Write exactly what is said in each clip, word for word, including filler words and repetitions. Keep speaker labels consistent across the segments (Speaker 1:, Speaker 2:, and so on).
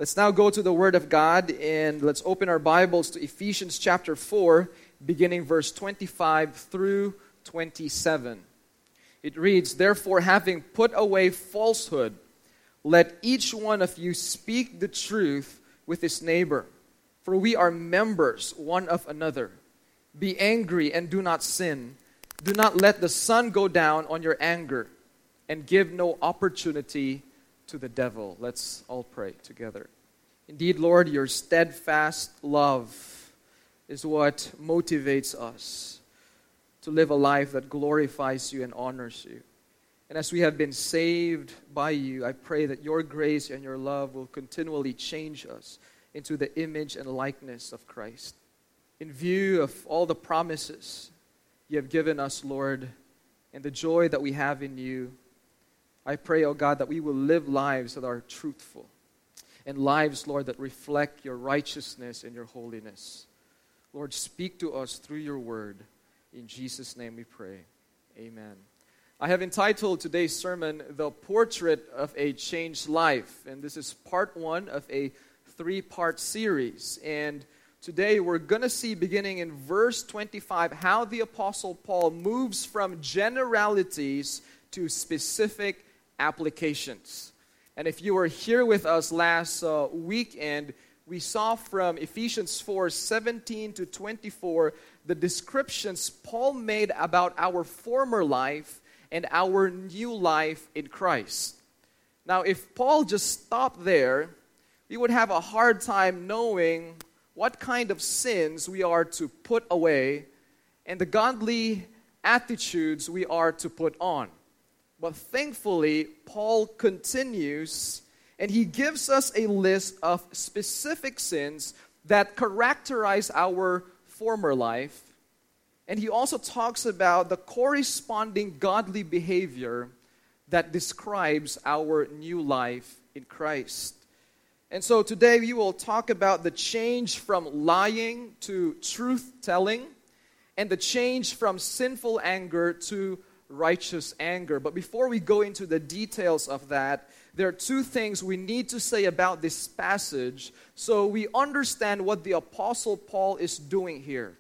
Speaker 1: Let's now go to the Word of God, and let's open our Bibles to Ephesians chapter four, beginning verse twenty-five through twenty-seven. It reads, "Therefore, having put away falsehood, let each one of you speak the truth with his neighbor, for we are members one of another. Be angry and do not sin. Do not let the sun go down on your anger, and give no opportunity to the devil." Let's all pray together. Indeed, Lord, your steadfast love is what motivates us to live a life that glorifies you and honors you. And as we have been saved by you, I pray that your grace and your love will continually change us into the image and likeness of Christ. In view of all the promises you have given us, Lord, and the joy that we have in you, I pray, oh God, that we will live lives that are truthful and lives, Lord, that reflect your righteousness and your holiness. Lord, speak to us through your word. In Jesus' name we pray. Amen. I have entitled today's sermon, "The Portrait of a Changed Life." And this is part one of a three-part series. And today we're going to see, beginning in verse twenty-five, how the Apostle Paul moves from generalities to specific applications. And if you were here with us last uh, weekend, we saw from Ephesians four, seventeen to twenty-four, the descriptions Paul made about our former life and our new life in Christ. Now, if Paul just stopped there, we would have a hard time knowing what kind of sins we are to put away and the godly attitudes we are to put on. But thankfully, Paul continues, and he gives us a list of specific sins that characterize our former life. And he also talks about the corresponding godly behavior that describes our new life in Christ. And so today we will talk about the change from lying to truth-telling, and the change from sinful anger to righteous anger. But before we go into the details of that, there are two things we need to say about this passage so we understand what the Apostle Paul is doing here.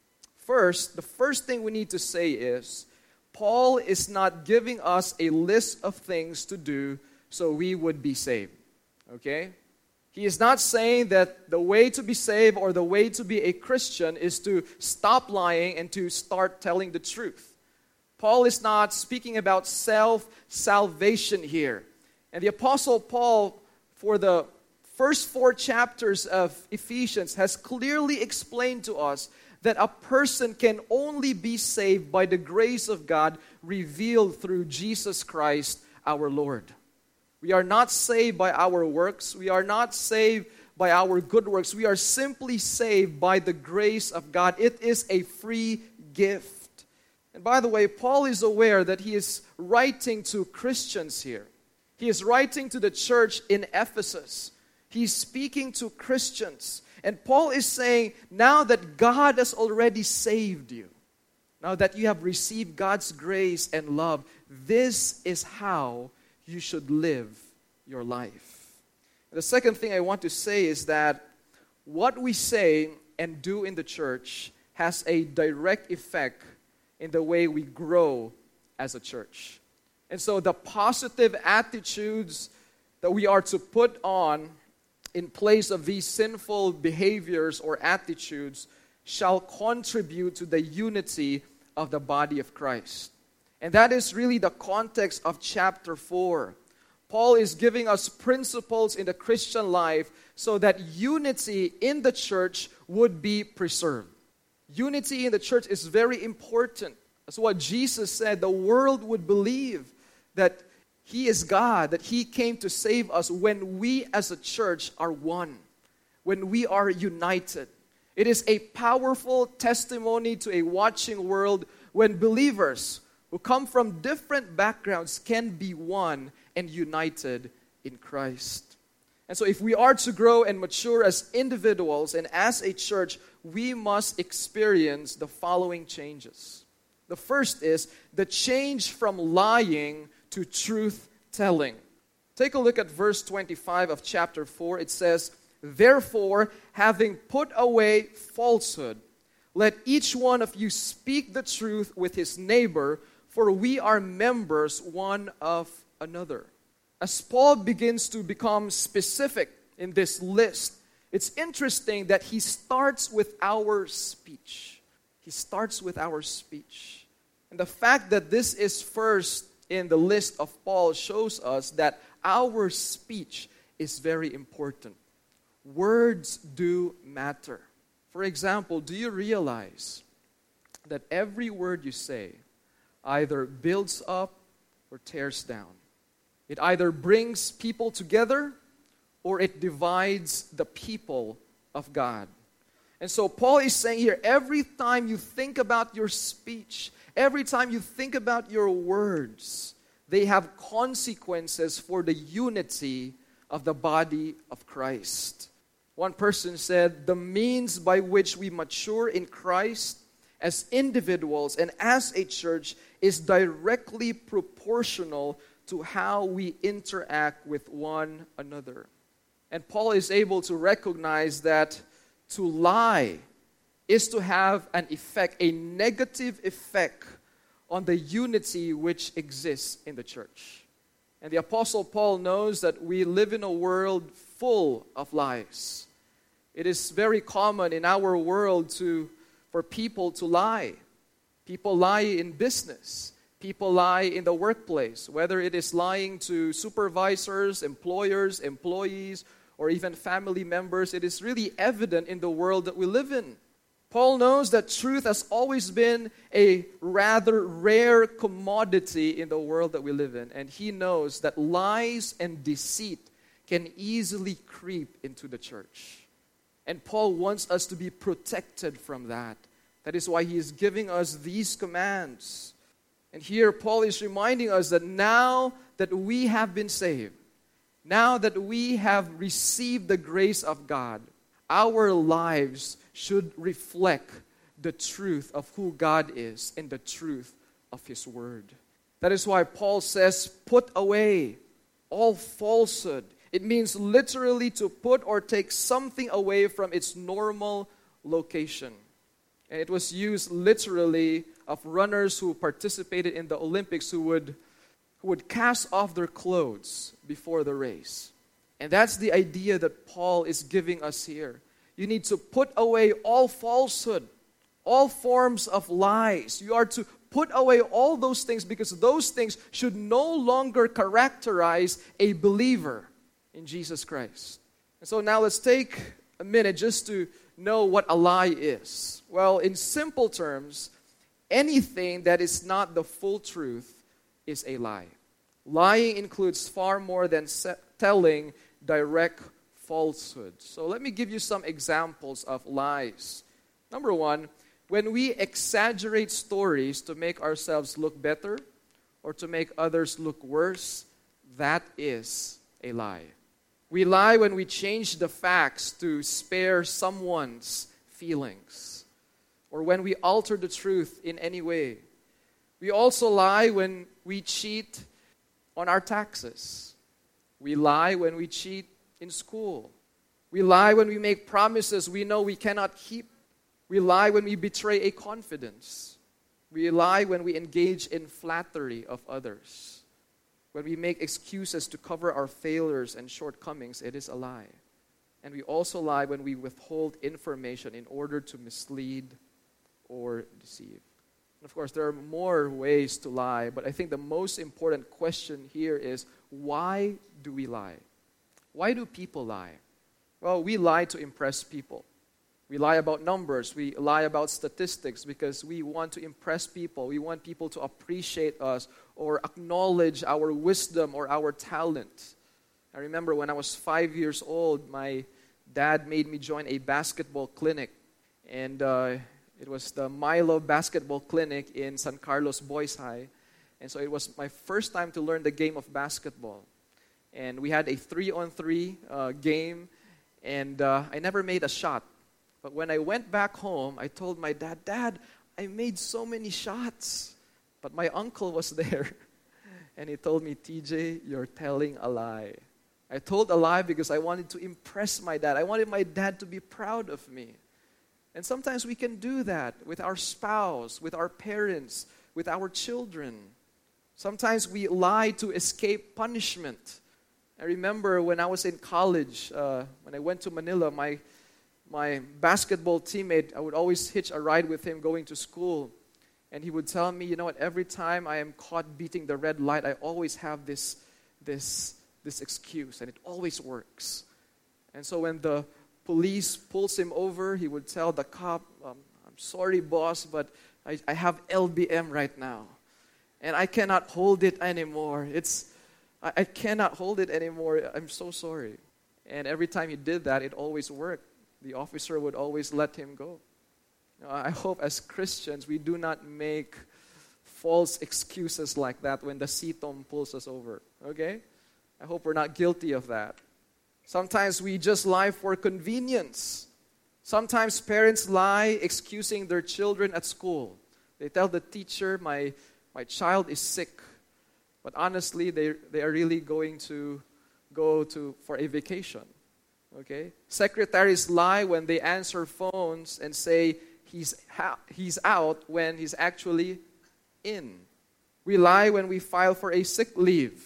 Speaker 1: First, the first thing we need to say is, Paul is not giving us a list of things to do so we would be saved. Okay? He is not saying that the way to be saved or the way to be a Christian is to stop lying and to start telling the truth. Paul is not speaking about self-salvation here. And the Apostle Paul, for the first four chapters of Ephesians, has clearly explained to us that a person can only be saved by the grace of God revealed through Jesus Christ our Lord. We are not saved by our works. We are not saved by our good works. We are simply saved by the grace of God. It is a free gift. And by the way, Paul is aware that he is writing to Christians here. He is writing to the church in Ephesus. He's speaking to Christians. And Paul is saying, now that God has already saved you, now that you have received God's grace and love, this is how you should live your life. And the second thing I want to say is that what we say and do in the church has a direct effect in the way we grow as a church. And so the positive attitudes that we are to put on in place of these sinful behaviors or attitudes shall contribute to the unity of the body of Christ. And that is really the context of chapter four. Paul is giving us principles in the Christian life so that unity in the church would be preserved. Unity in the church is very important. That's what Jesus said. The world would believe that He is God, that He came to save us when we as a church are one, when we are united. It is a powerful testimony to a watching world when believers who come from different backgrounds can be one and united in Christ. And so if we are to grow and mature as individuals and as a church, we must experience the following changes. The first is the change from lying to truth-telling. Take a look at verse twenty-five of chapter four. It says, "Therefore, having put away falsehood, let each one of you speak the truth with his neighbor, for we are members one of another." As Paul begins to become specific in this list, it's interesting that he starts with our speech. He starts with our speech. And the fact that this is first in the list of Paul shows us that our speech is very important. Words do matter. For example, do you realize that every word you say either builds up or tears down? It either brings people together or it divides the people of God. And so Paul is saying here, every time you think about your speech, every time you think about your words, they have consequences for the unity of the body of Christ. One person said, the means by which we mature in Christ as individuals and as a church is directly proportional to how we interact with one another. And Paul is able to recognize that to lie is to have an effect, a negative effect on the unity which exists in the church. And the Apostle Paul knows that we live in a world full of lies. It is very common in our world to for people to lie. People lie in business. People lie in the workplace, whether it is lying to supervisors, employers, employees, or even family members. It is really evident in the world that we live in. Paul knows that truth has always been a rather rare commodity in the world that we live in. And he knows that lies and deceit can easily creep into the church. And Paul wants us to be protected from that. That is why he is giving us these commands. And here Paul is reminding us that now that we have been saved, now that we have received the grace of God, our lives should reflect the truth of who God is and the truth of His Word. That is why Paul says, put away all falsehood. It means literally to put or take something away from its normal location. And it was used literally of runners who participated in the Olympics who would, who would cast off their clothes before the race. And that's the idea that Paul is giving us here. You need to put away all falsehood, all forms of lies. You are to put away all those things because those things should no longer characterize a believer in Jesus Christ. And so now let's take a minute just to know what a lie is. Well, in simple terms, anything that is not the full truth is a lie. Lying includes far more than se- telling direct falsehood. So let me give you some examples of lies. Number one, when we exaggerate stories to make ourselves look better or to make others look worse, that is a lie. We lie when we change the facts to spare someone's feelings, or when we alter the truth in any way. We also lie when we cheat on our taxes. We lie when we cheat in school. We lie when we make promises we know we cannot keep. We lie when we betray a confidence. We lie when we engage in flattery of others. When we make excuses to cover our failures and shortcomings, it is a lie. And we also lie when we withhold information in order to mislead or deceive. And of course, there are more ways to lie, but I think the most important question here is, why do we lie? Why do people lie? Well, we lie to impress people. We lie about numbers. We lie about statistics because we want to impress people. We want people to appreciate us or acknowledge our wisdom or our talent. I remember when I was five years old, my dad made me join a basketball clinic. And uh, it was the Milo Basketball Clinic in San Carlos Boys High. And so it was my first time to learn the game of basketball. And we had a three-on-three uh, game, and uh, I never made a shot. But when I went back home, I told my dad, Dad, I made so many shots. But my uncle was there. And he told me, T J, you're telling a lie. I told a lie because I wanted to impress my dad. I wanted my dad to be proud of me. And sometimes we can do that with our spouse, with our parents, with our children. Sometimes we lie to escape punishment. I remember when I was in college, uh, when I went to Manila, my, my basketball teammate, I would always hitch a ride with him going to school. And he would tell me, you know what, every time I am caught beating the red light, I always have this, this, this excuse, and it always works. And so when the police pulls him over, he would tell the cop, um, I'm sorry, boss, but I, I have L B M right now. And I cannot hold it anymore. It's I, I cannot hold it anymore. I'm so sorry. And every time he did that, it always worked. The officer would always let him go. Now, I hope as Christians we do not make false excuses like that when the C T O M pulls us over. Okay? I hope we're not guilty of that. Sometimes we just lie for convenience. Sometimes parents lie excusing their children at school. They tell the teacher, my, my child is sick. But honestly, they, they are really going to go to for a vacation. Okay? Secretaries lie when they answer phones and say he's, ha- he's out when he's actually in. We lie when we file for a sick leave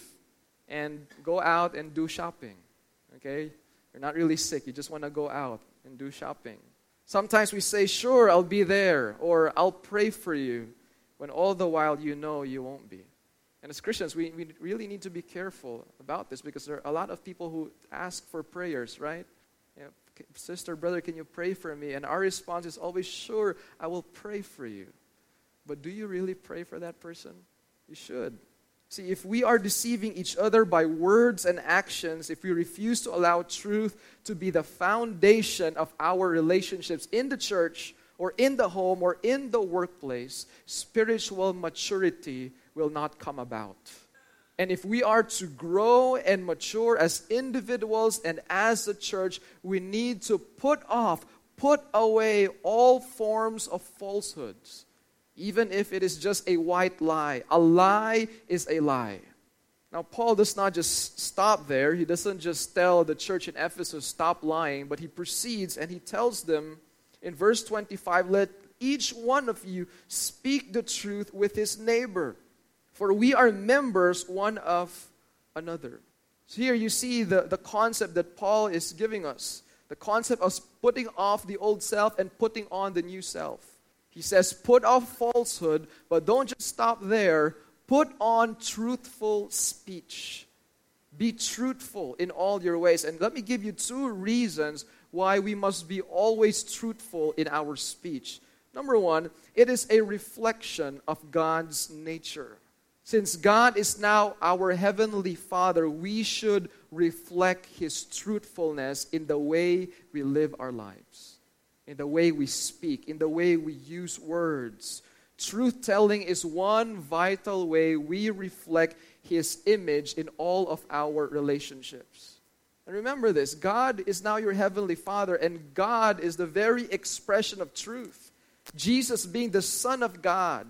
Speaker 1: and go out and do shopping. Okay? You're not really sick. You just want to go out and do shopping. Sometimes we say, sure, I'll be there, or I'll pray for you, when all the while you know you won't be. And as Christians, we, we really need to be careful about this because there are a lot of people who ask for prayers, right? You know, sister, brother, can you pray for me? And our response is always, sure, I will pray for you. But do you really pray for that person? You should. See, if we are deceiving each other by words and actions, if we refuse to allow truth to be the foundation of our relationships in the church or in the home or in the workplace, spiritual maturity will not come about. And if we are to grow and mature as individuals and as a church, we need to put off, put away all forms of falsehoods. Even if it is just a white lie. A lie is a lie. Now, Paul does not just stop there. He doesn't just tell the church in Ephesus, stop lying, but he proceeds and he tells them in verse twenty-five, let each one of you speak the truth with his neighbor, for we are members one of another. So here you see the, the concept that Paul is giving us. The concept of putting off the old self and putting on the new self. He says, put off falsehood, but don't just stop there. Put on truthful speech. Be truthful in all your ways. And let me give you two reasons why we must be always truthful in our speech. Number one, it is a reflection of God's nature. Since God is now our Heavenly Father, we should reflect His truthfulness in the way we live our lives. In the way we speak, in the way we use words. Truth-telling is one vital way we reflect His image in all of our relationships. And remember this, God is now your Heavenly Father, and God is the very expression of truth. Jesus, being the Son of God,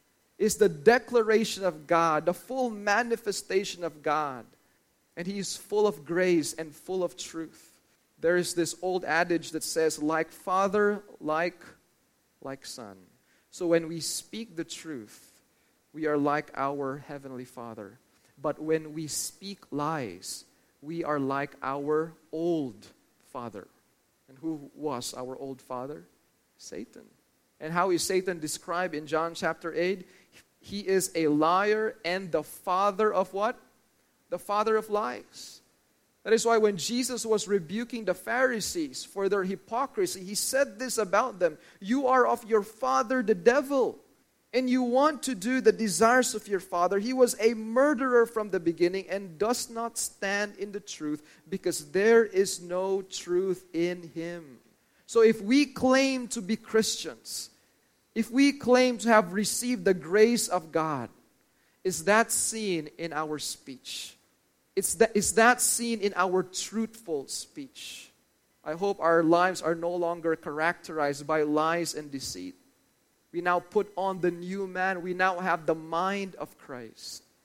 Speaker 1: is the declaration of God, the full manifestation of God. And He is full of grace and full of truth. There is this old adage that says, like father, like, like son. So when we speak the truth, we are like our Heavenly Father. But when we speak lies, we are like our old father. And who was our old father? Satan. And how is Satan described in John chapter eight? He is a liar and the father of what? The father of lies. That is why when Jesus was rebuking the Pharisees for their hypocrisy, He said this about them, you are of your father the devil, and you want to do the desires of your father. He was a murderer from the beginning and does not stand in the truth because there is no truth in him. So if we claim to be Christians, if we claim to have received the grace of God, is that seen in our speech? It's that, is that seen in our truthful speech? I hope our lives are no longer characterized by lies and deceit. We now put on the new man. We now have the mind of Christ.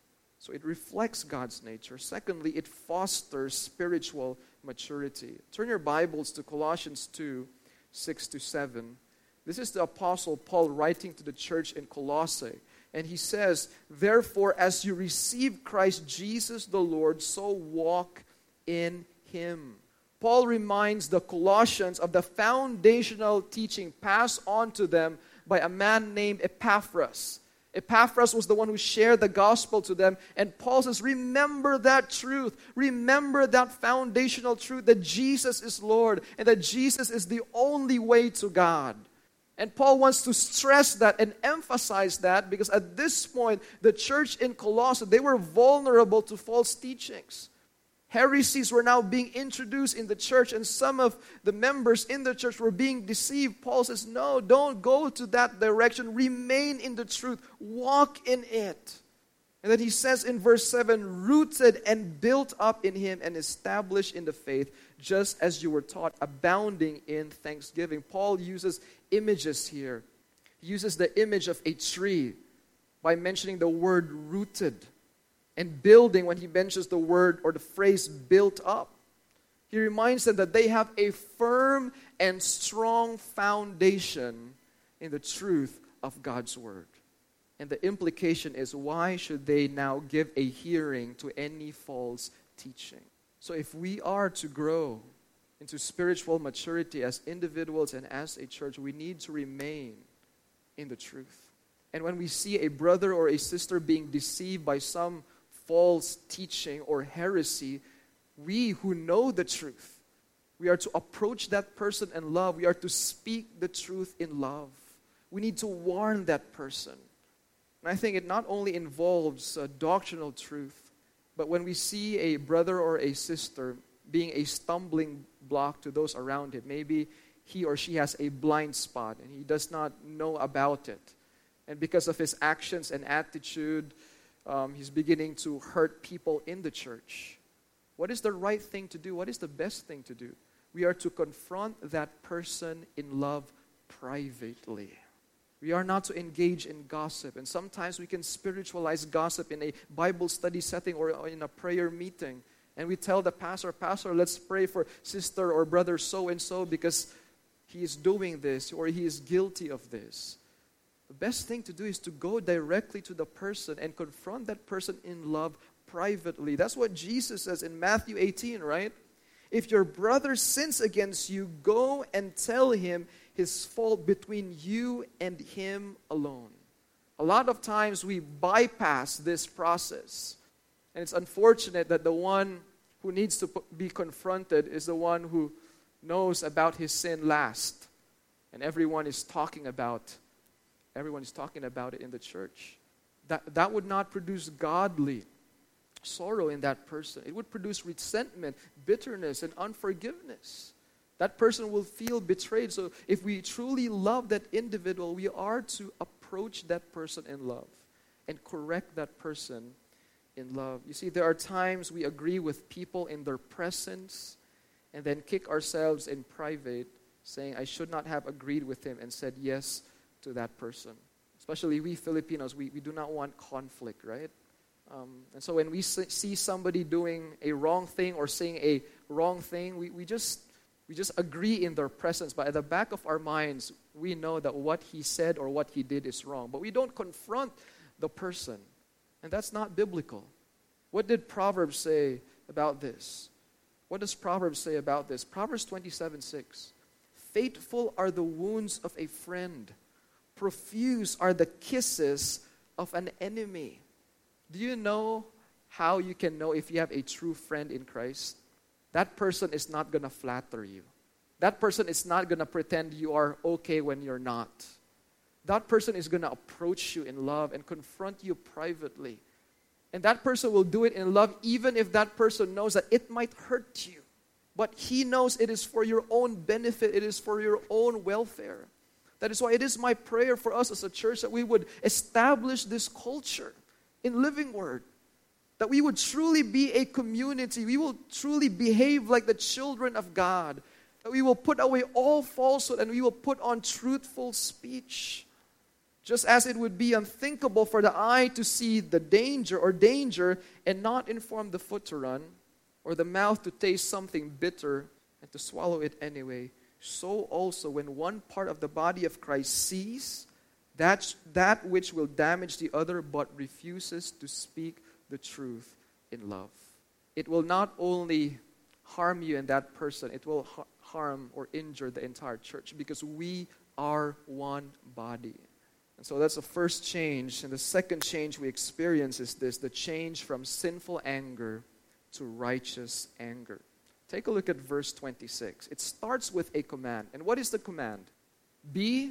Speaker 1: So it reflects God's nature. Secondly, it fosters spiritual maturity. Turn your Bibles to Colossians two, six to seven. This is the Apostle Paul writing to the church in Colossae. And he says, "Therefore, as you receive Christ Jesus the Lord, so walk in Him." Paul reminds the Colossians of the foundational teaching passed on to them by a man named Epaphras. Epaphras was the one who shared the gospel to them. And Paul says, remember that truth. Remember that foundational truth that Jesus is Lord and that Jesus is the only way to God. And Paul wants to stress that and emphasize that because at this point, the church in Colossae, they were vulnerable to false teachings. Heresies were now being introduced in the church, and some of the members in the church were being deceived. Paul says, no, don't go to that direction. Remain in the truth. Walk in it. And then he says in verse seven, rooted and built up in Him and established in the faith, just as you were taught, abounding in thanksgiving. Paul uses images here. He uses the image of a tree by mentioning the word rooted, and building when he mentions the word or the phrase built up. He reminds them that they have a firm and strong foundation in the truth of God's word. And the implication is, why should they now give a hearing to any false teaching? So if we are to grow into spiritual maturity as individuals and as a church, we need to remain in the truth. And when we see a brother or a sister being deceived by some false teaching or heresy, we who know the truth, we are to approach that person in love. We are to speak the truth in love. We need to warn that person. And I think it not only involves uh, doctrinal truth, but when we see a brother or a sister being a stumbling block to those around him, maybe he or she has a blind spot and he does not know about it. And because of his actions and attitude, um, he's beginning to hurt people in the church. What is the right thing to do? What is the best thing to do? We are to confront that person in love privately. We are not to engage in gossip. And sometimes we can spiritualize gossip in a Bible study setting or in a prayer meeting. And we tell the pastor, Pastor, let's pray for sister or brother so-and-so because he is doing this or he is guilty of this. The best thing to do is to go directly to the person and confront that person in love privately. That's what Jesus says in Matthew eighteen, right? If your brother sins against you, go and tell him his fault between you and him alone. A lot of times we bypass this process. And it's unfortunate that the one who needs to be confronted is the one who knows about his sin last. And everyone is talking about everyone is talking about it in the church. That that would not produce godly sorrow in that person. It would produce resentment, bitterness, and unforgiveness. That person will feel betrayed. So if we truly love that individual, we are to approach that person in love and correct that person in love. You see, there are times we agree with people in their presence and then kick ourselves in private, saying, I should not have agreed with him and said yes to that person. Especially we Filipinos, we, we do not want conflict, right? Um, and so when we see somebody doing a wrong thing or saying a wrong thing, we, we just we just agree in their presence. But at the back of our minds, we know that what he said or what he did is wrong. But we don't confront the person. And that's not biblical. What did Proverbs say about this? What does Proverbs say about this? Proverbs twenty-seven six. Faithful are the wounds of a friend. Profuse are the kisses of an enemy. Do you know how you can know if you have a true friend in Christ? That person is not going to flatter you. That person is not going to pretend you are okay when you're not. That person is going to approach you in love and confront you privately. And that person will do it in love even if that person knows that it might hurt you. But he knows it is for your own benefit. It is for your own welfare. That is why it is my prayer for us as a church that we would establish this culture in Living Word. That we would truly be a community. We will truly behave like the children of God. That we will put away all falsehood and we will put on truthful speech. Just as it would be unthinkable for the eye to see the danger or danger and not inform the foot to run, or the mouth to taste something bitter and to swallow it anyway, so also when one part of the body of Christ sees that, that which will damage the other but refuses to speak the truth in love, it will not only harm you and that person, it will ha- harm or injure the entire church, because we are one body. And so that's the first change. And the second change we experience is this, the change from sinful anger to righteous anger. Take a look at verse twenty-six. It starts with a command. And what is the command? Be,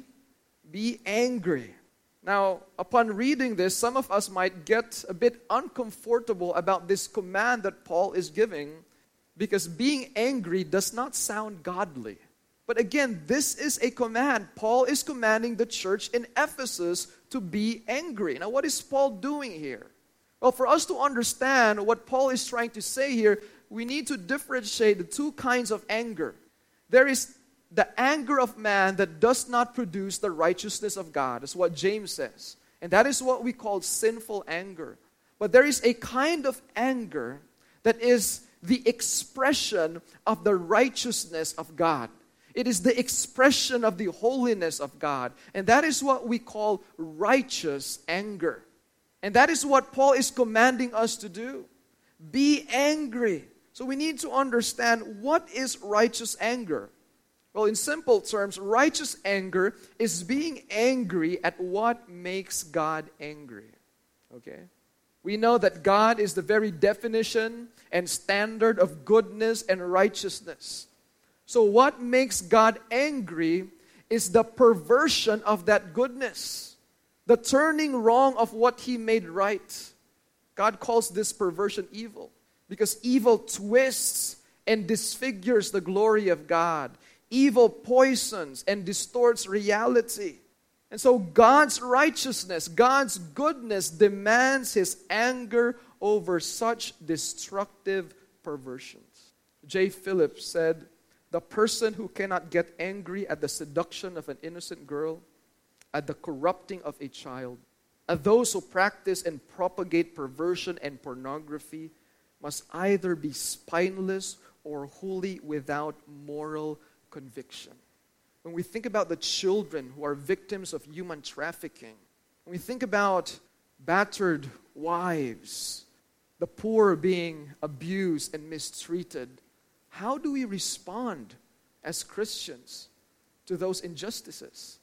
Speaker 1: be angry. Now, upon reading this, some of us might get a bit uncomfortable about this command that Paul is giving, because being angry does not sound godly. But again, this is a command. Paul is commanding the church in Ephesus to be angry. Now, what is Paul doing here? Well, for us to understand what Paul is trying to say here, we need to differentiate the two kinds of anger. There is the anger of man that does not produce the righteousness of God. That's what James says. And that is what we call sinful anger. But there is a kind of anger that is the expression of the righteousness of God. It is the expression of the holiness of God. And that is what we call righteous anger. And that is what Paul is commanding us to do. Be angry. So we need to understand, what is righteous anger? Well, in simple terms, righteous anger is being angry at what makes God angry. Okay? We know that God is the very definition and standard of goodness and righteousness. So what makes God angry is the perversion of that goodness, the turning wrong of what He made right. God calls this perversion evil, because evil twists and disfigures the glory of God. Evil poisons and distorts reality. And so God's righteousness, God's goodness demands His anger over such destructive perversions. J. Phillips said, "The person who cannot get angry at the seduction of an innocent girl, at the corrupting of a child, at those who practice and propagate perversion and pornography, must either be spineless or wholly without moral conviction." When we think about the children who are victims of human trafficking, when we think about battered wives, the poor being abused and mistreated, how do we respond as Christians to those injustices?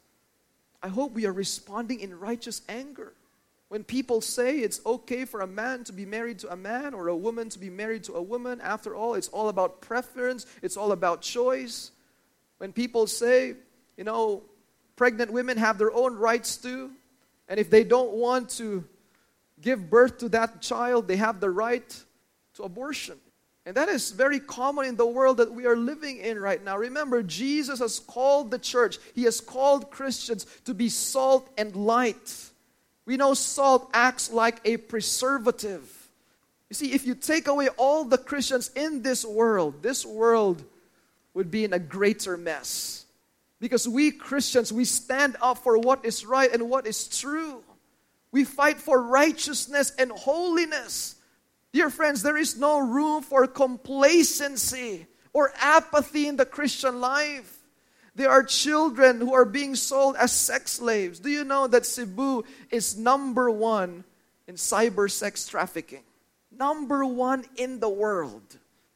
Speaker 1: I hope we are responding in righteous anger. When people say it's okay for a man to be married to a man or a woman to be married to a woman, after all, it's all about preference, it's all about choice. When people say, you know, pregnant women have their own rights too, and if they don't want to give birth to that child, they have the right to abortion. And that is very common in the world that we are living in right now. Remember, Jesus has called the church, He has called Christians to be salt and light. We know salt acts like a preservative. You see, if you take away all the Christians in this world, this world would be in a greater mess. Because we Christians, we stand up for what is right and what is true. We fight for righteousness and holiness. Dear friends, there is no room for complacency or apathy in the Christian life. There are children who are being sold as sex slaves. Do you know that Cebu is number one in cyber sex trafficking? Number one in the world.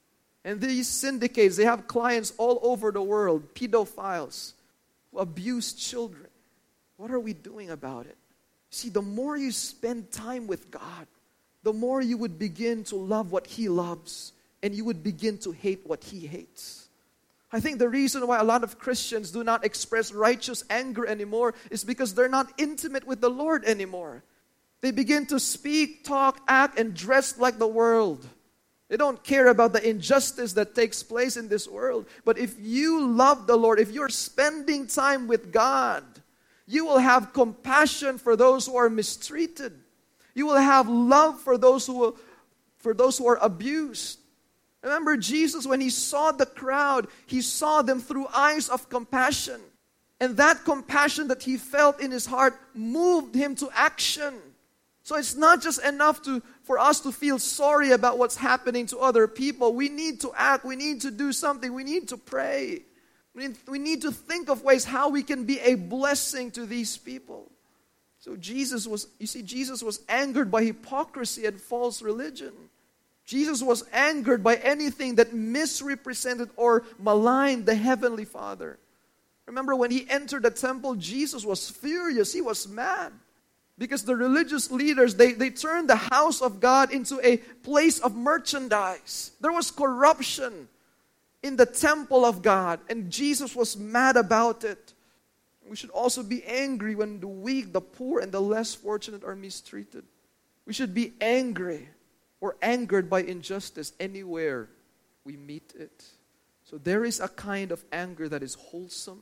Speaker 1: And these syndicates, they have clients all over the world, pedophiles who abuse children. What are we doing about it? See, the more you spend time with God, the more you would begin to love what He loves, and you would begin to hate what He hates. I think the reason why a lot of Christians do not express righteous anger anymore is because they're not intimate with the Lord anymore. They begin to speak, talk, act, and dress like the world. They don't care about the injustice that takes place in this world. But if you love the Lord, if you're spending time with God, you will have compassion for those who are mistreated. You will have love for those who will, for those who are abused. Remember Jesus, when He saw the crowd, He saw them through eyes of compassion. And that compassion that he felt in his heart moved him to action. So it's not just enough to, for us to feel sorry about what's happening to other people. We need to act. We need to do something. We need to pray. We need, we need to think of ways how we can be a blessing to these people. So Jesus was, you see, Jesus was angered by hypocrisy and false religion. Jesus was angered by anything that misrepresented or maligned the Heavenly Father. Remember when he entered the temple, Jesus was furious. He was mad. Because the religious leaders, they, they turned the house of God into a place of merchandise. There was corruption in the temple of God, and Jesus was mad about it. We should also be angry when the weak, the poor, and the less fortunate are mistreated. We should be angry or angered by injustice anywhere we meet it. So there is a kind of anger that is wholesome,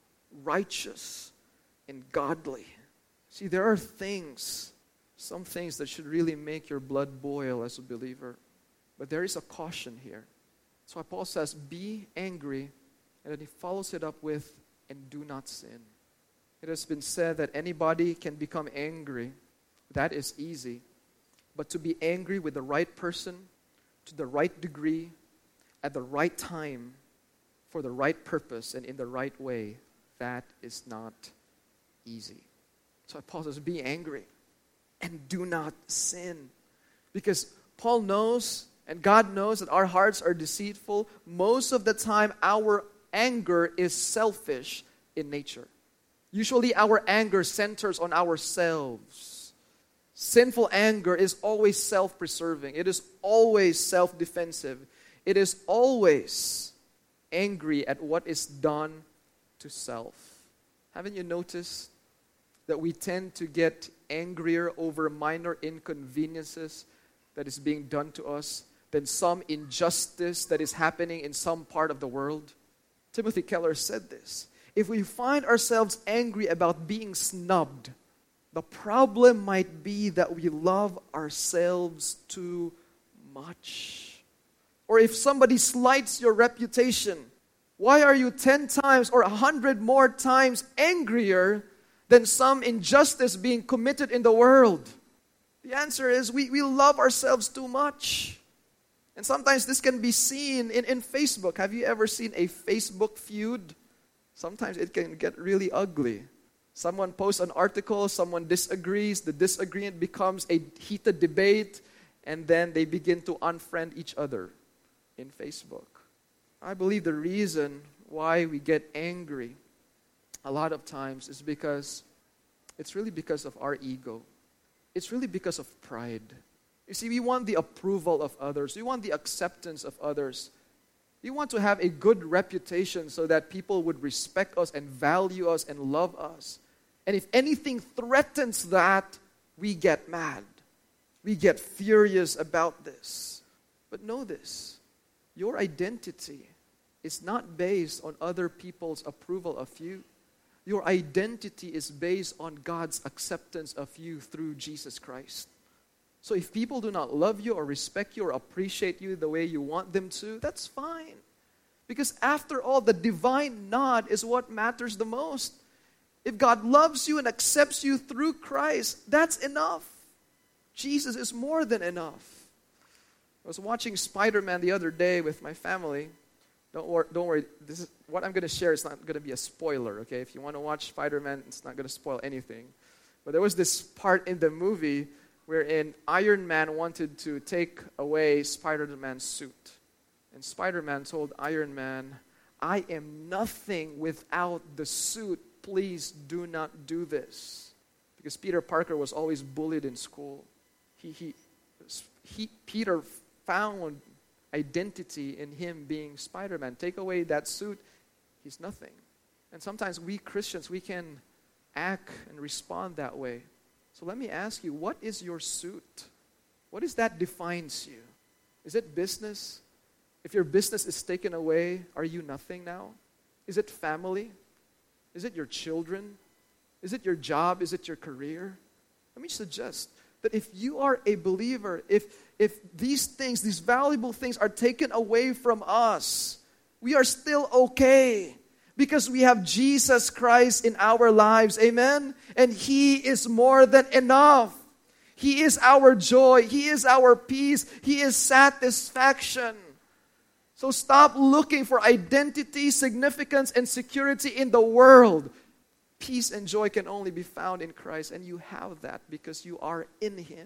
Speaker 1: righteous, and godly. See, there are things, some things that should really make your blood boil as a believer. But there is a caution here. That's why Paul says, be angry, and then he follows it up with, and do not sin. It has been said that anybody can become angry. That is easy. But to be angry with the right person, to the right degree, at the right time, for the right purpose, and in the right way, that is not easy. So Paul says, be angry and do not sin. Because Paul knows, and God knows that our hearts are deceitful. Most of the time, our anger is selfish in nature. Usually, our anger centers on ourselves. Sinful anger is always self-preserving. It is always self-defensive. It is always angry at what is done to self. Haven't you noticed that we tend to get angrier over minor inconveniences that is being done to us than some injustice that is happening in some part of the world? Timothy Keller said this. If we find ourselves angry about being snubbed, the problem might be that we love ourselves too much. Or if somebody slights your reputation, why are you ten times or a hundred more times angrier than some injustice being committed in the world? The answer is we, we love ourselves too much. And sometimes this can be seen in, in Facebook. Have you ever seen a Facebook feud? Sometimes it can get really ugly. Someone posts an article, someone disagrees, the disagreement becomes a heated debate, and then they begin to unfriend each other in Facebook. I believe the reason why we get angry a lot of times is because it's really because of our ego. It's really because of pride. You see, we want the approval of others. We want the acceptance of others. We want to have a good reputation so that people would respect us and value us and love us. And if anything threatens that, we get mad. We get furious about this. But know this, your identity is not based on other people's approval of you. Your identity is based on God's acceptance of you through Jesus Christ. So if people do not love you or respect you or appreciate you the way you want them to, that's fine. Because after all, the divine nod is what matters the most. If God loves you and accepts you through Christ, that's enough. Jesus is more than enough. I was watching Spider-Man the other day with my family. Don't worry, don't worry. This is what I'm going to share is not going to be a spoiler, okay? If you want to watch Spider-Man, it's not going to spoil anything. But there was this part in the movie wherein Iron Man wanted to take away Spider-Man's suit. And Spider-Man told Iron Man, I am nothing without the suit. Please do not do this. Because Peter Parker was always bullied in school. He, he, he, Peter found identity in him being Spider-Man. Take away that suit, he's nothing. And sometimes we Christians, we can act and respond that way. So let me ask you, what is your suit? What is that defines you? Is it business? If your business is taken away, are you nothing now? Is it family? Is it your children? Is it your job? Is it your career? Let me suggest that if you are a believer, if if these things, these valuable things are taken away from us, we are still okay. Because we have Jesus Christ in our lives. Amen? And He is more than enough. He is our joy. He is our peace. He is satisfaction. So stop looking for identity, significance, and security in the world. Peace and joy can only be found in Christ. And you have that because you are in Him.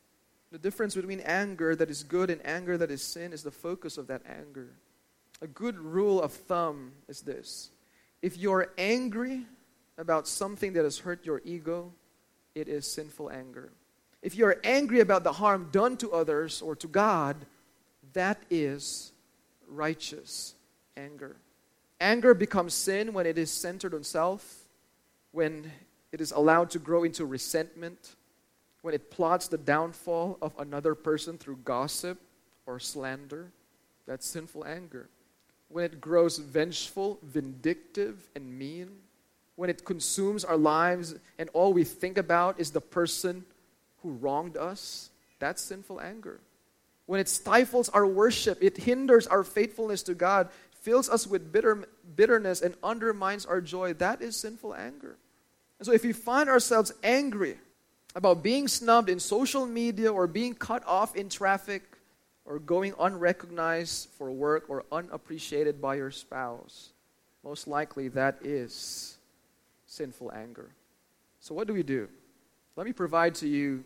Speaker 1: The difference between anger that is good and anger that is sin is the focus of that anger. A good rule of thumb is this. If you're angry about something that has hurt your ego, it is sinful anger. If you're angry about the harm done to others or to God, that is righteous anger. Anger becomes sin when it is centered on self, when it is allowed to grow into resentment, when it plots the downfall of another person through gossip or slander. That's sinful anger. When it grows vengeful, vindictive, and mean, when it consumes our lives and all we think about is the person who wronged us, that's sinful anger. When it stifles our worship, it hinders our faithfulness to God, fills us with bitter, bitterness, and undermines our joy, that is sinful anger. And so if we find ourselves angry about being snubbed in social media or being cut off in traffic, or going unrecognized for work or unappreciated by your spouse, most likely that is sinful anger. So what do we do? Let me provide to you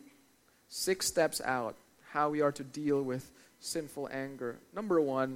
Speaker 1: six steps out how we are to deal with sinful anger. Number one,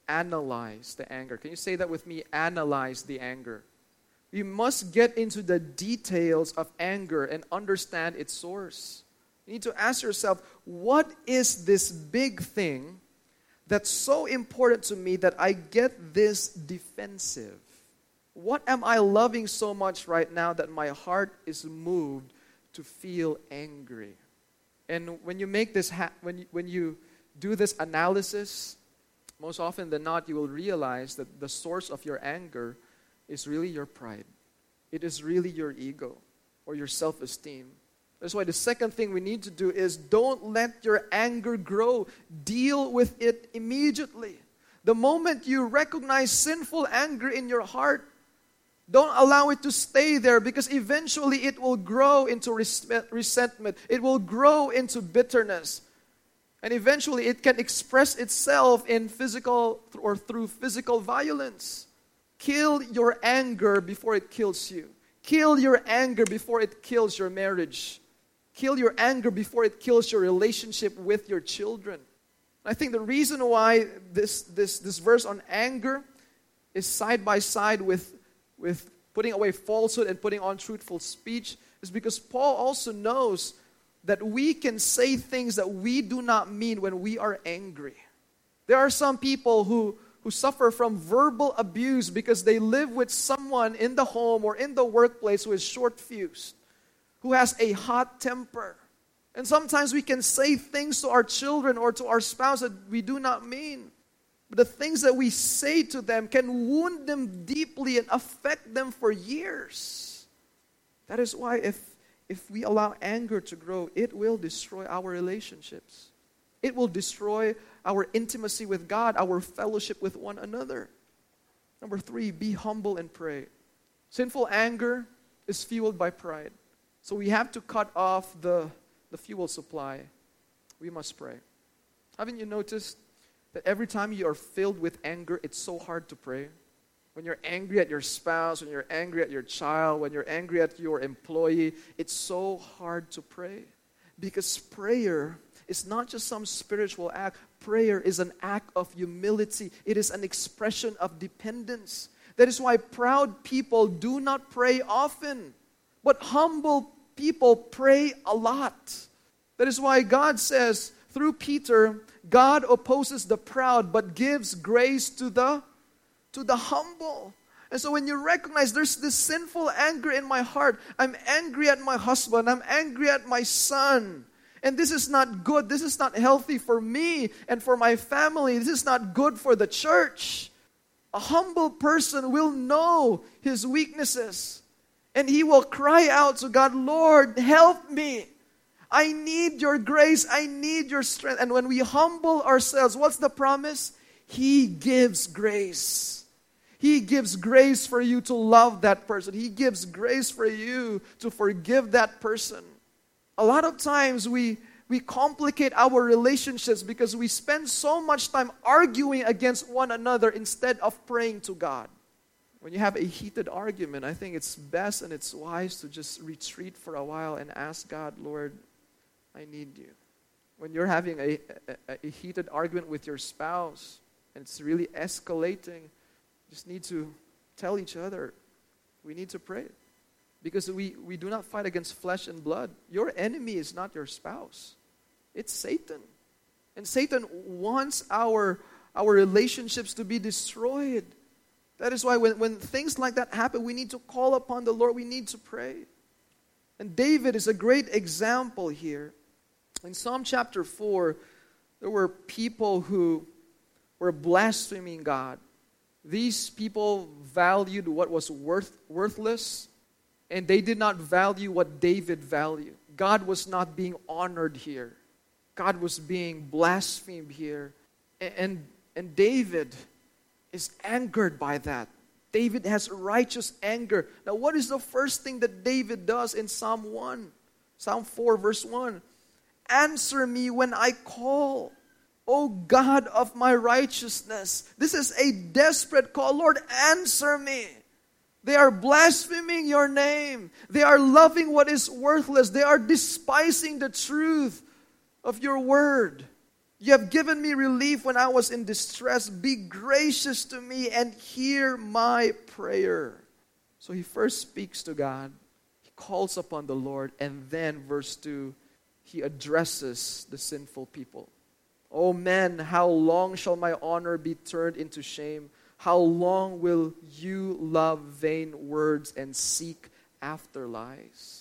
Speaker 1: analyze the anger. Can you say that with me? Analyze the anger. We must get into the details of anger and understand its source. You need to ask yourself, what is this big thing that's so important to me that I get this defensive? What am I loving so much right now that my heart is moved to feel angry? And when you make this, ha- when you, when you do this analysis, most often than not, you will realize that the source of your anger is really your pride. It is really your ego or your self-esteem. That's why the second thing we need to do is don't let your anger grow. Deal with it immediately. The moment you recognize sinful anger in your heart, don't allow it to stay there because eventually it will grow into resentment. It will grow into bitterness. And eventually it can express itself in physical or through physical violence. Kill your anger before it kills you. Kill your anger before it kills your marriage. Kill your anger before it kills your relationship with your children. I think the reason why this, this, this verse on anger is side by side with, with putting away falsehood and putting on truthful speech is because Paul also knows that we can say things that we do not mean when we are angry. There are some people who, who suffer from verbal abuse because they live with someone in the home or in the workplace who is short-fused, who has a hot temper. And sometimes we can say things to our children or to our spouse that we do not mean. But the things that we say to them can wound them deeply and affect them for years. That is why if, if we allow anger to grow, it will destroy our relationships. It will destroy our intimacy with God, our fellowship with one another. Number three, be humble and pray. Sinful anger is fueled by pride. So we have to cut off the, the fuel supply. We must pray. Haven't you noticed that every time you are filled with anger, it's so hard to pray? When you're angry at your spouse, when you're angry at your child, when you're angry at your employee, it's so hard to pray. Because prayer is not just some spiritual act. Prayer is an act of humility. It is an expression of dependence. That is why proud people do not pray often. But humble people pray a lot. That is why God says through Peter, God opposes the proud but gives grace to the to the humble. And so when you recognize there's this sinful anger in my heart, I'm angry at my husband, I'm angry at my son, and this is not good, this is not healthy for me and for my family, this is not good for the church. A humble person will know his weaknesses. And he will cry out to God, Lord, help me. I need your grace. I need your strength. And when we humble ourselves, what's the promise? He gives grace. He gives grace for you to love that person. He gives grace for you to forgive that person. A lot of times we, we complicate our relationships because we spend so much time arguing against one another instead of praying to God. When you have a heated argument, I think it's best and it's wise to just retreat for a while and ask God, Lord, I need you. When you're having a, a, a heated argument with your spouse and it's really escalating, you just need to tell each other, we need to pray. Because we, we do not fight against flesh and blood. Your enemy is not your spouse. It's Satan. And Satan wants our, our relationships to be destroyed. That is why when, when things like that happen, we need to call upon the Lord. We need to pray. And David is a great example here. In Psalm chapter four, there were people who were blaspheming God. These people valued what was worth, worthless, and they did not value what David valued. God was not being honored here. God was being blasphemed here. And, and, and David is angered by that. David has righteous anger. Now, what is the first thing that David does in Psalm one? Psalm four, verse one. Answer me when I call, O God of my righteousness. This is a desperate call. Lord, answer me. They are blaspheming your name. They are loving what is worthless. They are despising the truth of your word. You have given me relief when I was in distress. Be gracious to me and hear my prayer. So he first speaks to God. He calls upon the Lord. And then verse two, he addresses the sinful people. O men, how long shall my honor be turned into shame? How long will you love vain words and seek after lies?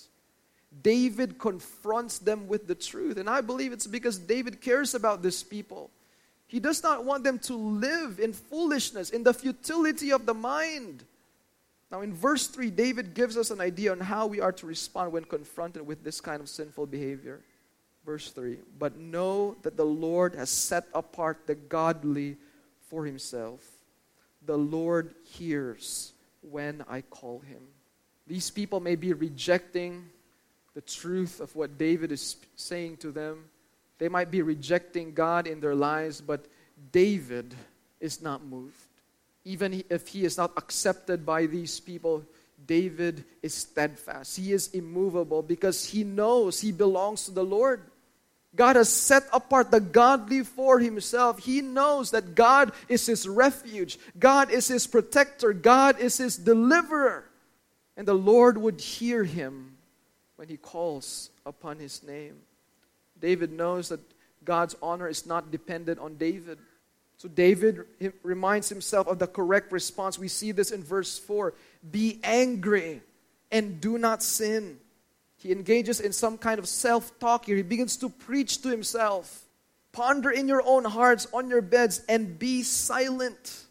Speaker 1: David confronts them with the truth. And I believe it's because David cares about these people. He does not want them to live in foolishness, in the futility of the mind. Now in verse three, David gives us an idea on how we are to respond when confronted with this kind of sinful behavior. Verse three, but know that the Lord has set apart the godly for himself. The Lord hears when I call him. These people may be rejecting the truth of what David is saying to them. They might be rejecting God in their lives, but David is not moved. Even if he is not accepted by these people, David is steadfast. He is immovable because he knows he belongs to the Lord. God has set apart the godly for himself. He knows that God is his refuge. God is his protector. God is his deliverer. And the Lord would hear him when he calls upon his name. David knows that God's honor is not dependent on David. So David reminds himself of the correct response. We see this in verse four. Be angry and do not sin. He engages in some kind of self-talk here. He begins to preach to himself. Ponder in your own hearts on your beds and be silent.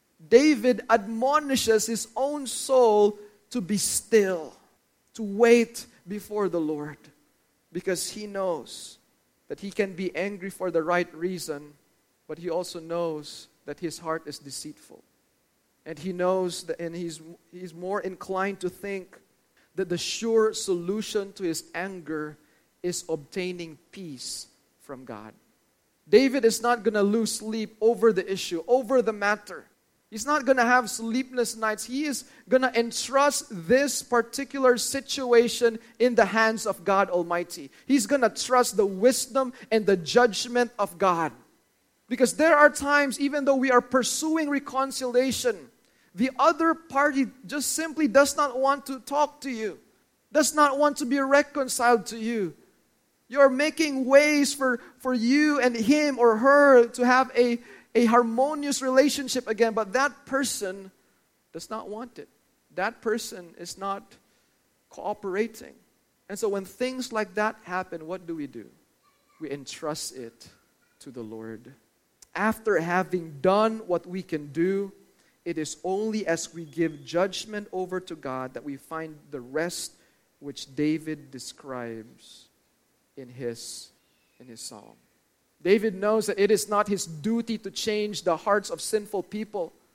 Speaker 1: David admonishes his own soul to be still, to wait before the Lord, because he knows that he can be angry for the right reason, but he also knows that his heart is deceitful. And he knows that, and he's, he's more inclined to think that the sure solution to his anger is obtaining peace from God. David is not going to lose sleep over the issue, over the matter. He's not going to have sleepless nights. He is going to entrust this particular situation in the hands of God Almighty. He's going to trust the wisdom and the judgment of God. Because there are times, even though we are pursuing reconciliation, the other party just simply does not want to talk to you, does not want to be reconciled to you. You're making ways for, for you and him or her to have a, a harmonious relationship again, but that person does not want it. That person is not cooperating. And so when things like that happen, what do we do? We entrust it to the Lord. After having done what we can do, it is only as we give judgment over to God that we find the rest which David describes in his, in his psalm. David knows that it is not his duty to change the hearts of sinful people.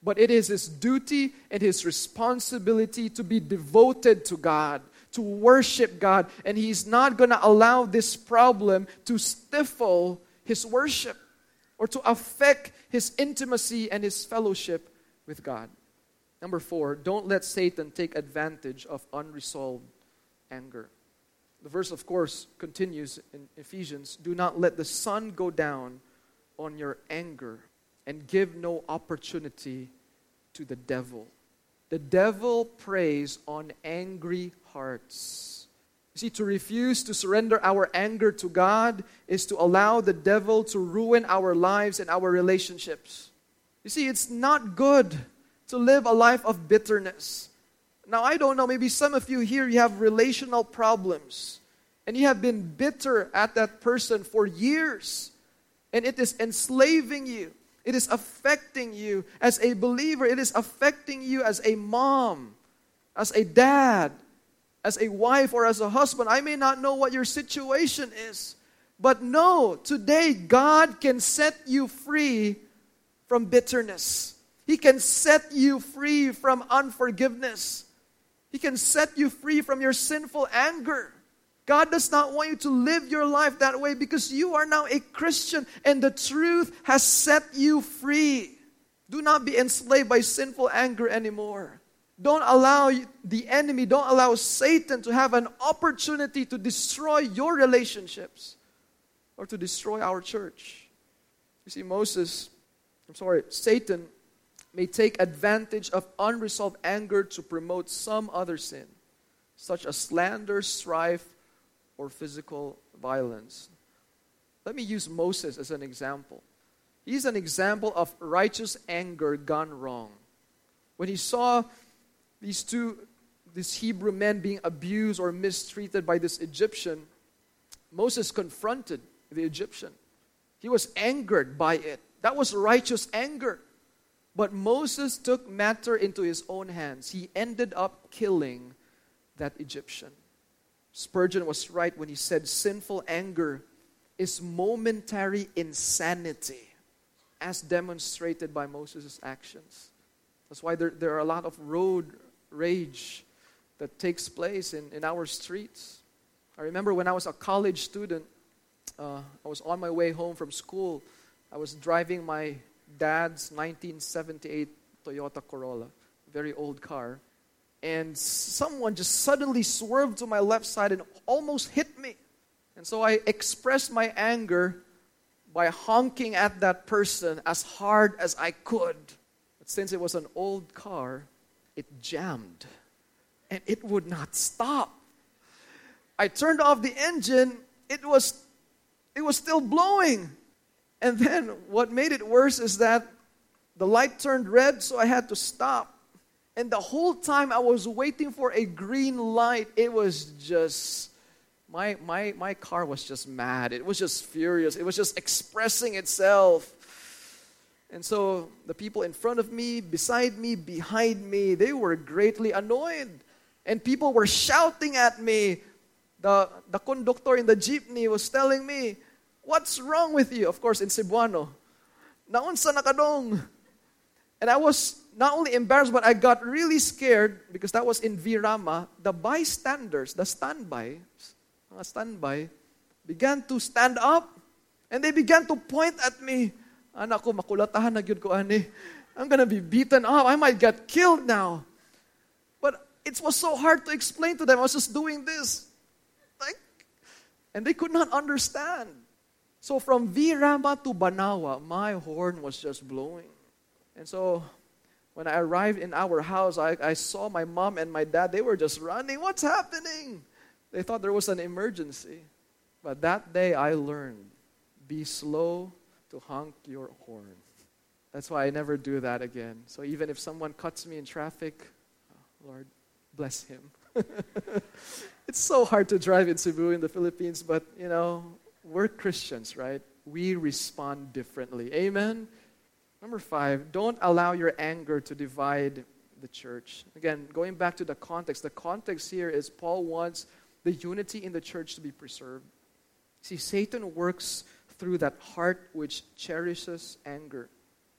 Speaker 1: but it is his duty and his responsibility to be devoted to God, to worship God, and he's not going to allow this problem to stifle his worship or to affect his intimacy and his fellowship with God. Number four, don't let Satan take advantage of unresolved anger. The verse, of course, continues in Ephesians, do not let the sun go down on your anger and give no opportunity to the devil. The devil preys on angry hearts. You see, to refuse to surrender our anger to God is to allow the devil to ruin our lives and our relationships. You see, it's not good to live a life of bitterness. Now, I don't know, maybe some of you here, you have relational problems. And you have been bitter at that person for years. And it is enslaving you. It is affecting you as a believer. It is affecting you as a mom, as a dad, as a wife, or as a husband. I may not know what your situation is. But no, today God can set you free from bitterness. He can set you free from unforgiveness. He can set you free from your sinful anger. God does not want you to live your life that way because you are now a Christian and the truth has set you free. Do not be enslaved by sinful anger anymore. Don't allow the enemy, don't allow Satan to have an opportunity to destroy your relationships or to destroy our church. You see, Moses, I'm sorry, Satan may take advantage of unresolved anger to promote some other sin, such as slander, strife, or physical violence. Let me use Moses as an example. He's an example of righteous anger gone wrong. When he saw these two, these Hebrew men being abused or mistreated by this Egyptian, Moses confronted the Egyptian. He was angered by it. That was righteous anger. But Moses took matter into his own hands. He ended up killing that Egyptian. Spurgeon was right when he said sinful anger is momentary insanity as demonstrated by Moses' actions. That's why there, there are a lot of road rage that takes place in, in our streets. I remember when I was a college student, uh, I was on my way home from school. I was driving my dad's nineteen seventy-eight Toyota Corolla, very old car. And someone just suddenly swerved to my left side and almost hit me. And so I expressed my anger by honking at that person as hard as I could. But since it was an old car, it jammed. And it would not stop. I turned off the engine. It was, it was still blowing. And then what made it worse is that the light turned red, so I had to stop. And the whole time I was waiting for a green light, it was just, my, my, my car was just mad. It was just furious. It was just expressing itself. And so the people in front of me, beside me, behind me, they were greatly annoyed. And people were shouting at me. The, the conductor in the jeepney was telling me, "What's wrong with you?" Of course, in Cebuano. "Naunsa na kadong?" And I was not only embarrassed, but I got really scared because that was in Virama. The bystanders, the standby, mga standby, began to stand up and they began to point at me. Anak ko, makulatahan na gyud ko ani. I'm gonna be beaten up. I might get killed now. But it was so hard to explain to them. I was just doing this. Like, and they could not understand. So from Virama to Banawa, my horn was just blowing. And so when I arrived in our house, I, I saw my mom and my dad. They were just running. What's happening? They thought there was an emergency. But that day I learned, be slow to honk your horn. That's why I never do that again. So even if someone cuts me in traffic, oh, Lord, bless him. It's so hard to drive in Cebu in the Philippines, but you know, we're Christians, right? We respond differently. Amen? Number five, don't allow your anger to divide the church. Again, going back to the context, the context here is Paul wants the unity in the church to be preserved. See, Satan works through that heart which cherishes anger.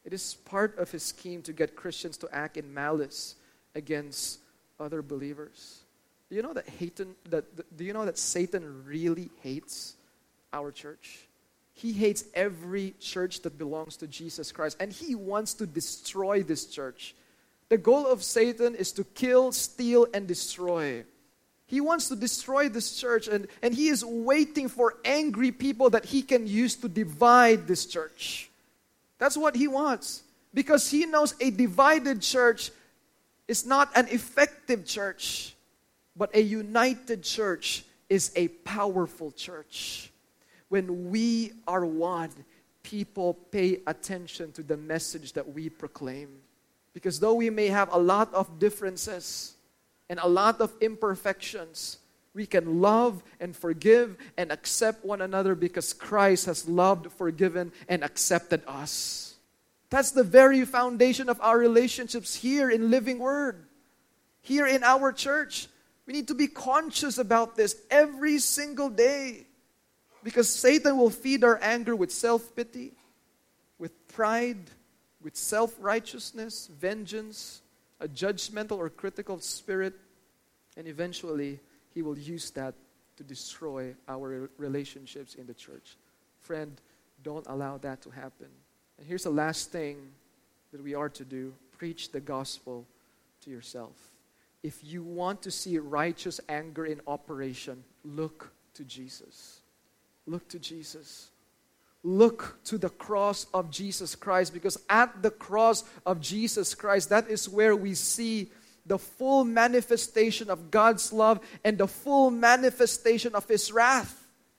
Speaker 1: It is part of his scheme to get Christians to act in malice against other believers. Do you know that Satan, that, do you know that Satan really hates our church? He hates every church that belongs to Jesus Christ, and he wants to destroy this church. The goal of Satan is to kill, steal, and destroy. He wants to destroy this church, and, and he is waiting for angry people that he can use to divide this church. That's what he wants. Because he knows a divided church is not an effective church, but a united church is a powerful church. When we are one, people pay attention to the message that we proclaim. Because though we may have a lot of differences and a lot of imperfections, we can love and forgive and accept one another because Christ has loved, forgiven, and accepted us. That's the very foundation of our relationships here in Living Word. Here in our church. We need to be conscious about this every single day. Because Satan will feed our anger with self-pity, with pride, with self-righteousness, vengeance, a judgmental or critical spirit, and eventually he will use that to destroy our relationships in the church. Friend, don't allow that to happen. And here's the last thing that we are to do. Preach the gospel to yourself. If you want to see righteous anger in operation, look to Jesus. Look to Jesus. Look to the cross of Jesus Christ, because at the cross of Jesus Christ, that is where we see the full manifestation of God's love and the full manifestation of His wrath.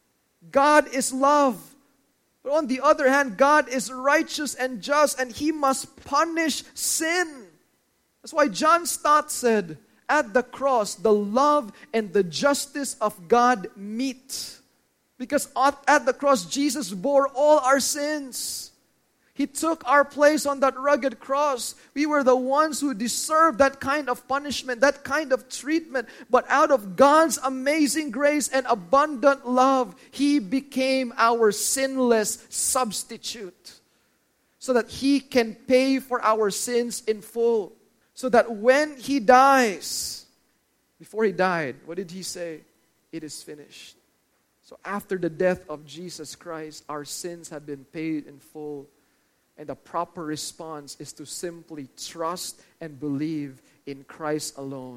Speaker 1: God is love. But on the other hand, God is righteous and just, and He must punish sin. That's why John Stott said, at the cross, the love and the justice of God meet. Because at the cross, Jesus bore all our sins. He took our place on that rugged cross. We were the ones who deserved that kind of punishment, that kind of treatment. But out of God's amazing grace and abundant love, He became our sinless substitute. So that He can pay for our sins in full. So that when He dies, before He died, what did He say? It is finished. So after the death of Jesus Christ, our sins have been paid in full. And the proper response is to simply trust and believe in Christ alone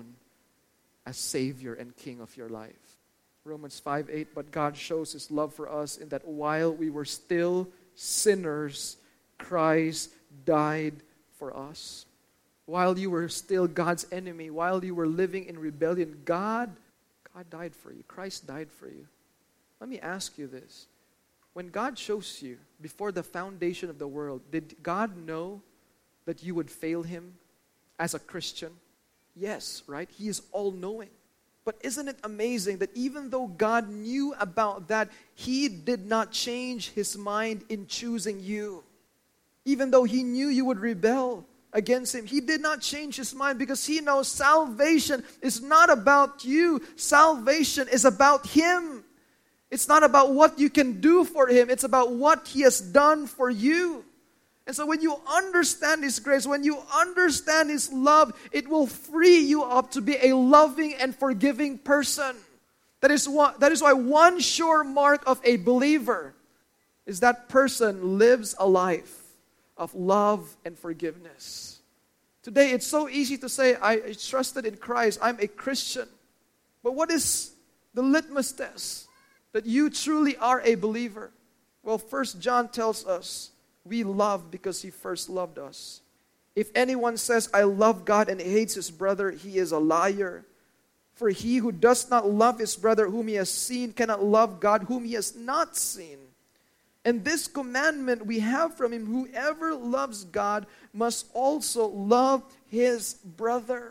Speaker 1: as Savior and King of your life. Romans five eight, but God shows His love for us in that while we were still sinners, Christ died for us. While you were still God's enemy, while you were living in rebellion, God, God died for you. Christ died for you. Let me ask you this. When God chose you before the foundation of the world, did God know that you would fail Him as a Christian? Yes, right? He is all-knowing. But isn't it amazing that even though God knew about that, He did not change His mind in choosing you? Even though He knew you would rebel against Him, He did not change His mind because He knows salvation is not about you. Salvation is about Him. It's not about what you can do for Him. It's about what He has done for you. And so when you understand His grace, when you understand His love, it will free you up to be a loving and forgiving person. That is what, that is why one sure mark of a believer is that person lives a life of love and forgiveness. Today, it's so easy to say, I trusted in Christ, I'm a Christian. But what is the litmus test that you truly are a believer? Well, First John tells us we love because He first loved us. If anyone says, I love God and hates his brother, he is a liar. For he who does not love his brother whom he has seen cannot love God whom he has not seen. And this commandment we have from Him, whoever loves God must also love his brother.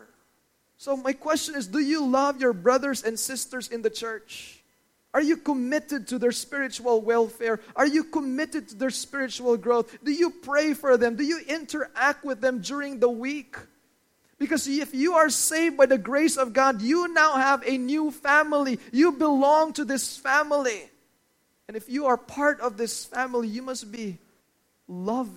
Speaker 1: So my question is, do you love your brothers and sisters in the church? Are you committed to their spiritual welfare? Are you committed to their spiritual growth? Do you pray for them? Do you interact with them during the week? Because if you are saved by the grace of God, you now have a new family. You belong to this family. And if you are part of this family, you must be loving,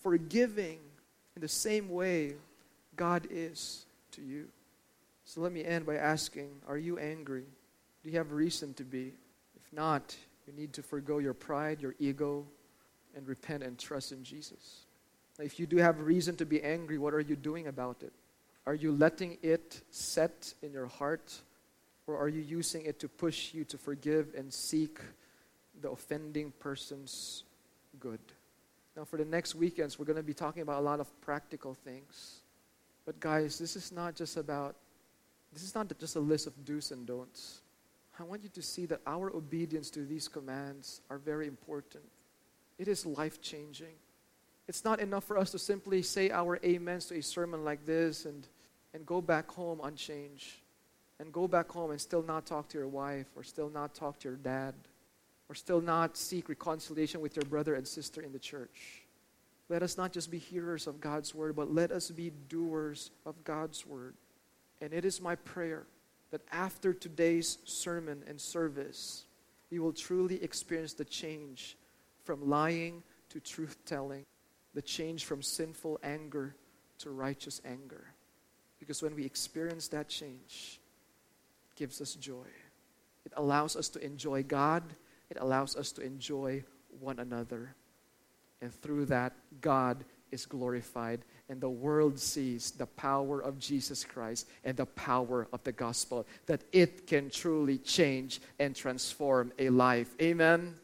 Speaker 1: forgiving in the same way God is to you. So let me end by asking, are you angry? Do you have reason to be? If not, you need to forgo your pride, your ego, and repent and trust in Jesus. Now, if you do have reason to be angry, what are you doing about it? Are you letting it set in your heart? Or are you using it to push you to forgive and seek the offending person's good? Now, for the next weekends, we're going to be talking about a lot of practical things. But guys, this is not just about, this is not just a list of do's and don'ts. I want you to see that our obedience to these commands are very important. It is life-changing. It's not enough for us to simply say our amens to a sermon like this and, and go back home unchanged. And go back home and still not talk to your wife, or still not talk to your dad, or still not seek reconciliation with your brother and sister in the church. Let us not just be hearers of God's word, but let us be doers of God's word. And it is my prayer that after today's sermon and service, we will truly experience the change from lying to truth-telling, the change from sinful anger to righteous anger. Because when we experience that change, it gives us joy. It allows us to enjoy God. It allows us to enjoy one another. And through that, God is glorified, and the world sees the power of Jesus Christ and the power of the gospel, that it can truly change and transform a life. Amen?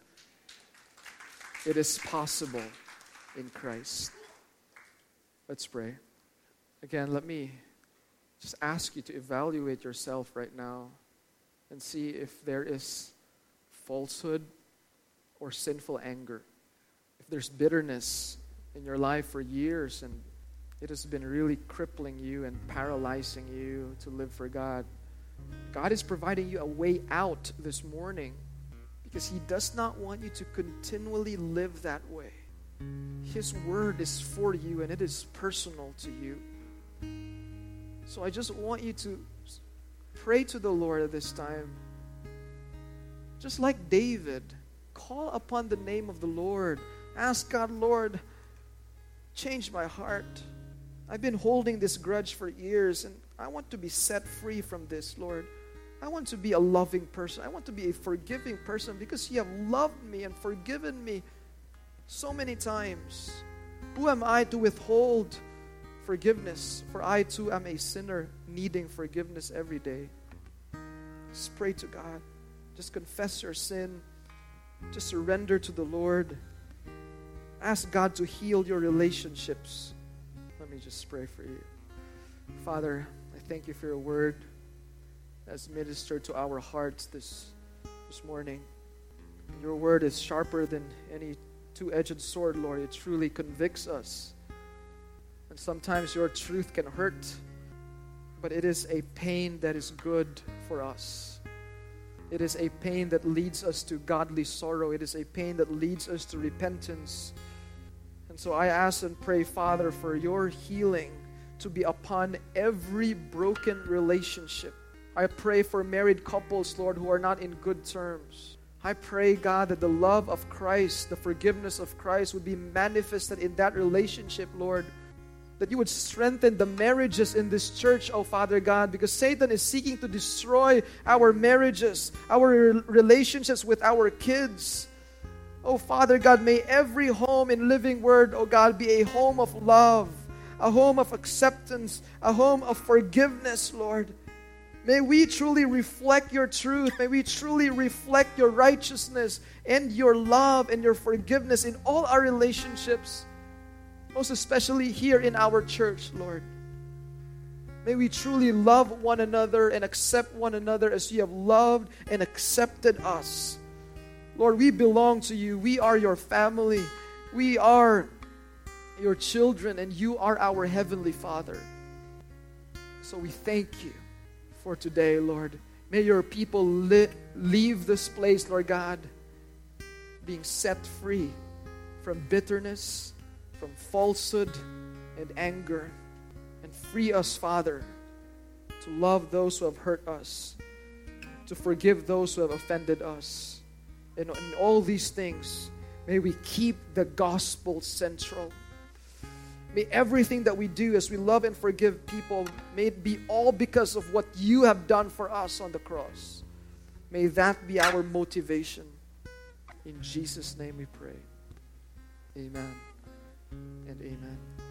Speaker 1: It is possible in Christ. Let's pray. Again, let me just ask you to evaluate yourself right now and see if there is falsehood or sinful anger. If there's bitterness in your life for years and it has been really crippling you and paralyzing you to live for God, God is providing you a way out this morning because He does not want you to continually live that way. His word is for you and it is personal to you. So I just want you to pray to the Lord at this time. Just like David, call upon the name of the Lord. Ask God, Lord, change my heart. I've been holding this grudge for years and I want to be set free from this, Lord. I want to be a loving person. I want to be a forgiving person because You have loved me and forgiven me so many times. Who am I to withhold forgiveness? For I too am a sinner needing forgiveness every day. Just pray to God. Just confess your sin. Just surrender to the Lord. Ask God to heal your relationships. Let me just pray for you. Father, I thank You for Your word that's ministered to our hearts this, this morning. Your word is sharper than any two-edged sword, Lord. It truly convicts us. And sometimes Your truth can hurt, but it is a pain that is good for us. It is a pain that leads us to godly sorrow. It is a pain that leads us to repentance. And so I ask and pray, Father, for Your healing to be upon every broken relationship. I pray for married couples, Lord, who are not in good terms. I pray, God, that the love of Christ, the forgiveness of Christ would be manifested in that relationship, Lord. That You would strengthen the marriages in this church, oh Father God, because Satan is seeking to destroy our marriages, our relationships with our kids. Oh Father God, may every home in Living Word, oh God, be a home of love, a home of acceptance, a home of forgiveness, Lord. May we truly reflect Your truth. May we truly reflect Your righteousness and Your love and Your forgiveness in all our relationships. Most especially here in our church, Lord. May we truly love one another and accept one another as You have loved and accepted us. Lord, we belong to You. We are Your family. We are Your children, and You are our Heavenly Father. So we thank You for today, Lord. May Your people li- leave this place, Lord God, being set free from bitterness, from falsehood and anger, and free us, Father, to love those who have hurt us, to forgive those who have offended us. And in all these things, may we keep the gospel central. May everything that we do as we love and forgive people, may it be all because of what you have done for us on the cross. May that be our motivation. In Jesus' name we pray. Amen and amen.